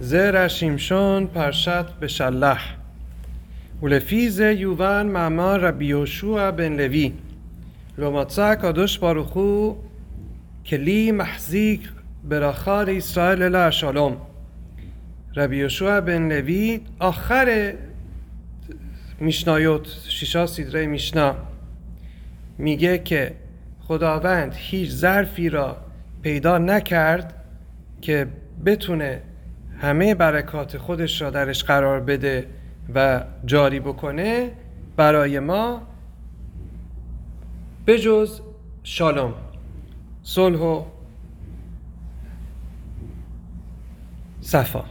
זרע שמשון פרשת בשלח. ולפי זה יובן מאמר רבי יהושע בן לוי, לא מצא הקדוש ברוך הוא כלי מחזיק ברכה לישראל אלא השלום. רבי یهوشع بن لوی آخر میشنایوت 6 سدره میشنا میگه که خداوند هیچ ظرفی را پیدا نکرد که بتونه همه برکات خودش را درش قرار بده و جاری بکنه برای ما بجز شالوم، صلح و صفا.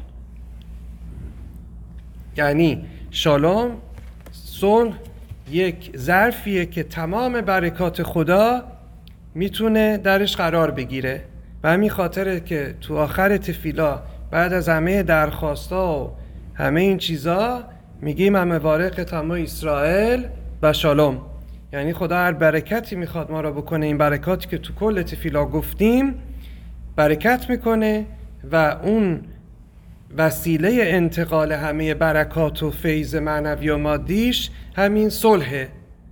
یعنی شالوم، صلح، یک ظرفیه که تمام برکات خدا میتونه درش قرار بگیره و همین خاطره که تو آخر تفیلا بعد از همه درخواستا و همه این چیزا میگیم همه وارق تمام اسرائیل و شالوم. یعنی خدا هر برکتی میخواد ما را بکنه، این برکاتی که تو کل تفیلا گفتیم برکت میکنه و اون وسیله انتقال همه برکات و فیض معنوی و مادیش همین صلحه.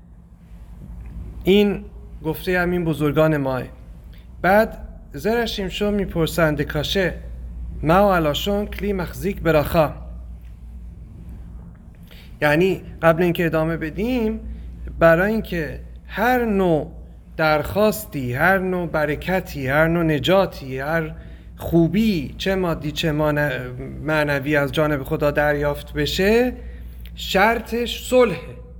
این گفته همین بزرگان ماه. بعد زرع شمشون میپرسند کاشه ما و علاشون کلی مخزیک براخا. یعنی قبل اینکه ادامه بدیم، برای اینکه هر نوع درخواستی، هر نوع برکتی، هر نوع نجاتی، هر خوبی چه مادی چه معنوی از جانب خدا دریافت بشه، شرطش صلحه.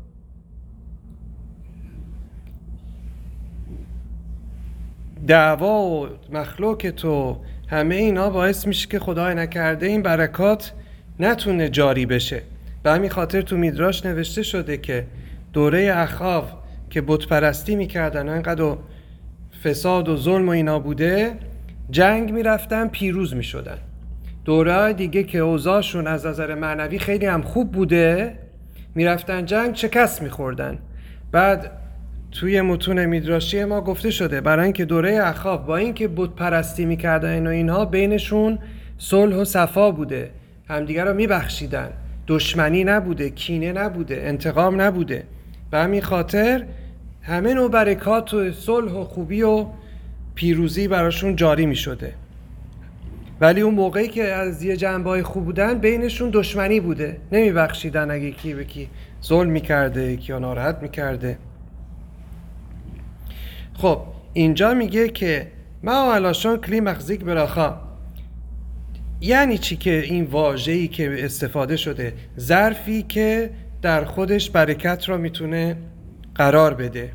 دعوا و مخلوقت و همه اینا باعث میشه که خدای نکرده این برکات نتونه جاری بشه. به همین خاطر تو میدراش نوشته شده که دوره اخاو که بت پرستی میکردن و اینقدر فساد و ظلم و اینا بوده، جنگ میرفتن پیروز میشدن. دوره دیگه که اوضاعشون از نظر معنوی خیلی هم خوب بوده، میرفتن جنگ شکست میخوردن. بعد توی متون میدراشی ما گفته شده برای اینکه دوره اخاو با اینکه بت پرستی میکردن و اینها بینشون صلح و صفا بوده، همدیگه رو میبخشیدن، دشمنی نبوده، کینه نبوده، انتقام نبوده. به همین خاطر همه نوع برکات و صلح و خوبی و پیروزی براشون جاری می شده. ولی اون موقعی که از یه جنبه‌های خوب بودن بینشون دشمنی بوده، نمی بخشیدن اگه کی به کی ظلم می کرده، کی ناراحت می کرده. خب اینجا میگه که ما علاشون کلی مخزیک براخا. یعنی چی که این واژه‌ای که استفاده شده ظرفی که در خودش برکت را میتونه قرار بده.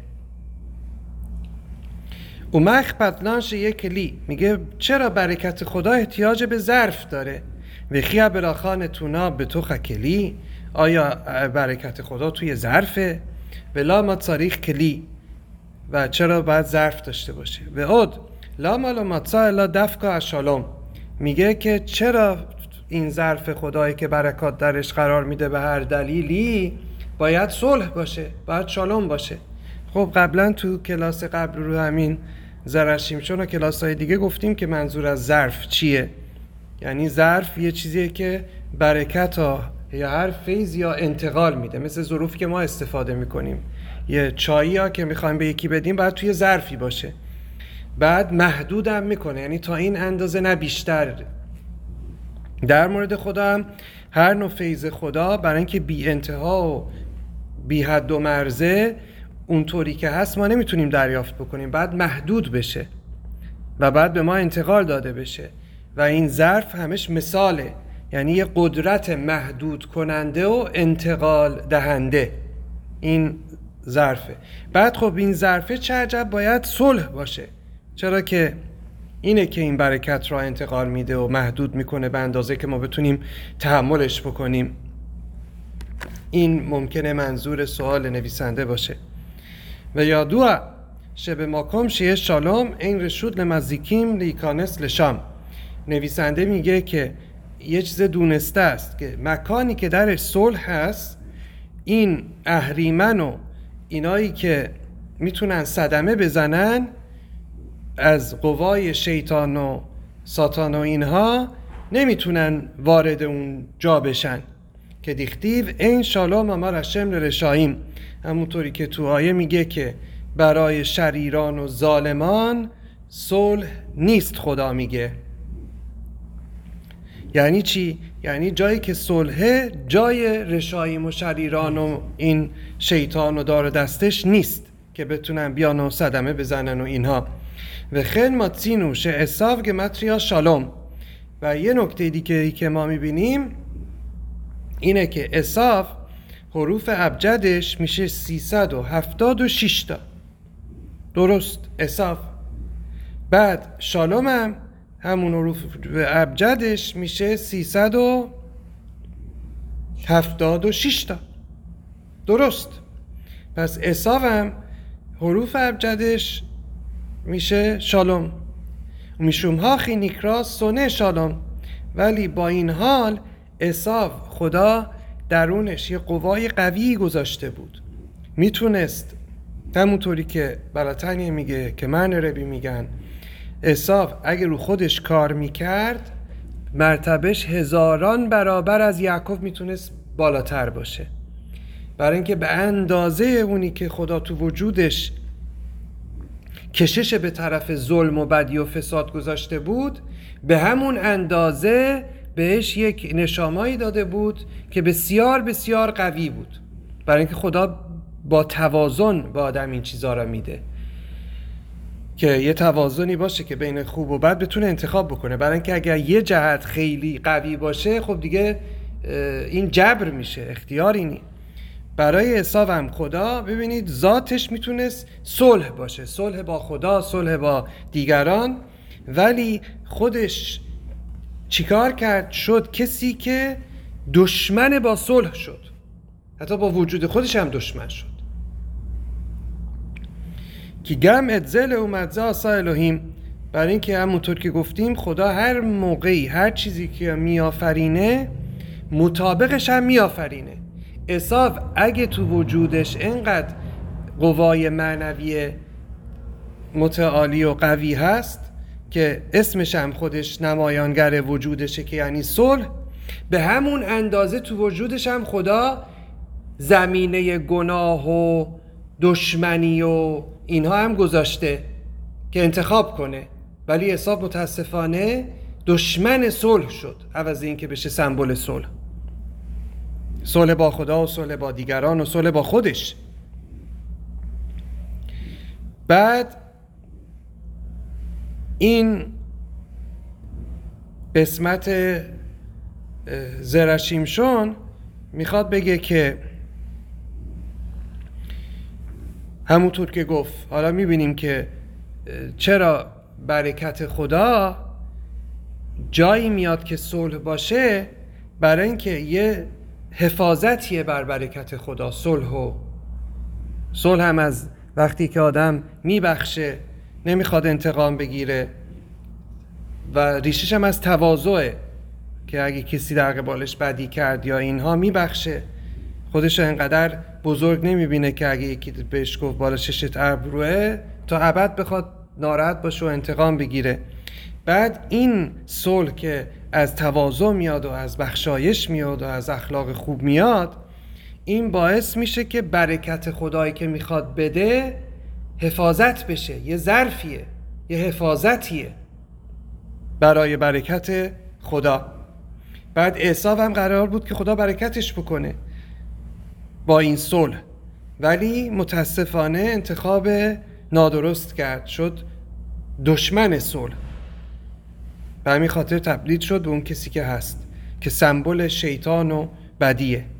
و مخبتلانش یک کلی، میگه چرا برکت خدا احتیاج به ظرف داره؟ و خیا براخان تونا به تو خکلی، آیا برکت خدا توی ظرفه؟ ولا ما تاریخ کلی، و چرا باید ظرف داشته باشه؟ و اود لا مالو ماتسا الا دفکا اشالوم، میگه که چرا این ظرف خدایی که برکات درش قرار میده به هر دلیلی باید صلح باشه، باید شالوم باشه. خب قبلا تو کلاس قبل رو همین زرع شمشون و کلاس‌های دیگه گفتیم که منظور از ظرف چیه. یعنی ظرف یه چیزیه که برکت ها یا هر فیض یا انتقال میده، مثل ظروفی که ما استفاده میکنیم. یه چایی ها که میخوایم به یکی بدیم باید توی ظرفی باشه، بعد محدود هم میکنه، یعنی تا این اندازه نه بیشتر. در مورد خدا هم هر نوع فیض خدا برای اینکه بی انتها و بی حد و مرزه اونطوری که هست ما نمیتونیم دریافت بکنیم، بعد محدود بشه و بعد به ما انتقال داده بشه. و این ظرف همش مثاله، یعنی یه قدرت محدود کننده و انتقال دهنده این ظرفه. بعد خب این ظرفه چه عجب باید صلح باشه، چرا که اینه که این برکت را انتقال میده و محدود میکنه به اندازه که ما بتونیم تحملش بکنیم. این ممکنه منظور سوال نویسنده باشه. و یادوه شب ماکم شیه شالوم این رشود لمزیکیم لیکانس لشام. نویسنده میگه که یه چیز دونسته است که مکانی که درش صلح هست، این اهریمن و اینایی که میتونن صدمه بزنن از قوای شیطان و ساتان و اینها نمیتونن وارد اون جا بشن که دیختیو این شالوم امر هشم لرشاییم، همونطوری که تو آیه میگه که برای شریران و ظالمان صلح نیست. خدا میگه یعنی چی؟ یعنی جایی که صلحه جای رشاییم و شریران و این شیطان و دار دستش نیست که بتونن بیان و صدمه بزنن و اینها. و خیل ماتسینو شه عصاو گمتریا شالوم. و یه نکته دیگه که ما میبینیم اینه که عصاو حروف ابجدش میشه 376 تا. درست، عصاو. بعد شالوم هم همون حروف ابجدش میشه 376 تا. درست. پس عصاو هم حروف ابجدش میشه شالوم. میشوم ها خینیکرا سونه شالوم. ولی با این حال عصاو خدا درونش یه قوای قوی گذاشته بود، میتونست همونطوری که براتنیه میگه که من ربی میگن عصاو اگه رو خودش کار میکرد مرتبهش 1000 برابر از یعقوب میتونست بالاتر باشه، برای اینکه به اندازه اونی که خدا تو وجودش کشش به طرف ظلم و بدی و فساد گذاشته بود، به همون اندازه بهش یک نشامایی داده بود که بسیار بسیار قوی بود، برای اینکه خدا با توازن به آدم این چیزها را میده که یه توازنی باشه که بین خوب و بد بتونه انتخاب بکنه. برای اینکه اگر یه جهت خیلی قوی باشه خب دیگه این جبر میشه، اختیاری نی. برای عصاو هم خدا ببینید ذاتش میتونست صلح باشه، صلح با خدا، صلح با دیگران، ولی خودش چیکار کرد؟ شد کسی که دشمن با صلح شد، حتی با وجود خودش هم دشمن شد. که گم ادزل اومدزه آسا الهیم، برای اینکه همونطور که گفتیم خدا هر موقعی هر چیزی که میآفرینه مطابقش هم میآفرینه. عصاو اگه تو وجودش اینقدر قوای معنوی متعالی و قوی هست که اسمش هم خودش نمایانگر وجودشه که یعنی صلح، به همون اندازه تو وجودش هم خدا زمینه گناه و دشمنی و اینها هم گذاشته که انتخاب کنه. ولی عصاو متاسفانه دشمن صلح شد عوض این که بشه سمبل صلح، صلح با خدا و صلح با دیگران و صلح با خودش. بعد این قسمت زرشیمشون میخواد بگه که همونطور که گفت، حالا میبینیم که چرا برکت خدا جایی میاد که صلح باشه، برای اینکه یه حفاظتیه بر برکت خدا. صلح هم از وقتی که آدم میبخشه، نمیخواد انتقام بگیره و ریشش هم از تواضعه که اگه کسی در قبالش بدی کرد یا اینها میبخشه، خودش انقدر بزرگ نمیبینه که اگه یکی بهش گفت بالا ششت ابروه تا ابد بخواد ناراحت باشه و انتقام بگیره. بعد این صلح که از تواضع میاد و از بخشایش میاد و از اخلاق خوب میاد، این باعث میشه که برکت خدایی که میخواد بده حفاظت بشه. یه ظرفیه، یه حفاظتیه برای برکت خدا. بعد عصاو هم قرار بود که خدا برکتش بکنه با این صلح، ولی متاسفانه انتخاب نادرست کرد، شد دشمن صلح. به همین خاطر تبدیل شد به اون کسی که هست که سمبل شیطان و بدیه.